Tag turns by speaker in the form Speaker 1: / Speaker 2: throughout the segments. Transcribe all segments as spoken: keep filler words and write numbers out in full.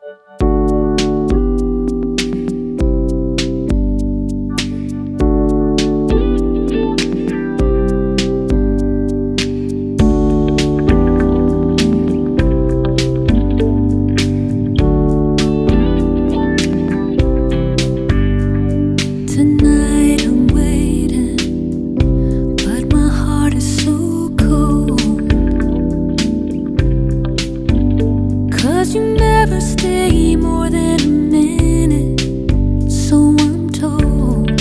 Speaker 1: Stay more than a minute, so I'm told.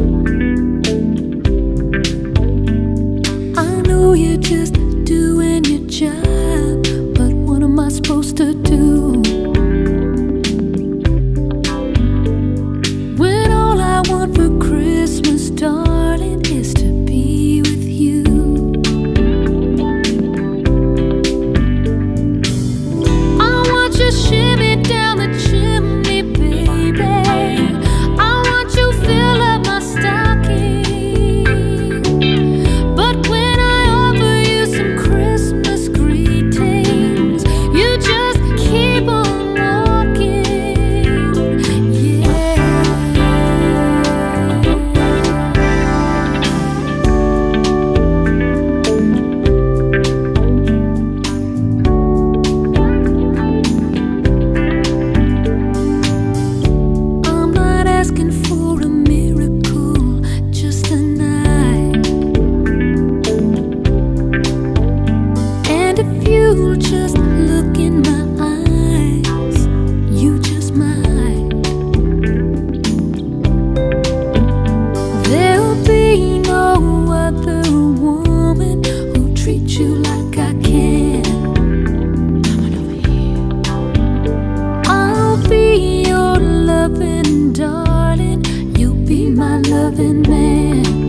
Speaker 1: I know you're just doing your job, but what am I supposed to do when all I want for Christmas, darling, is to be with you? I want you shimmy down the chimney, baby. I want you fill up my stocking. But when I offer you some Christmas greetings, you just keep on walking. Yeah. I'm not asking for a miracle, just a night. And if you'll just look in my eyes, you just might. There'll be no other woman who'll treat you like I can. Coming over here. I'll be your loving darling, you'll be my loving man.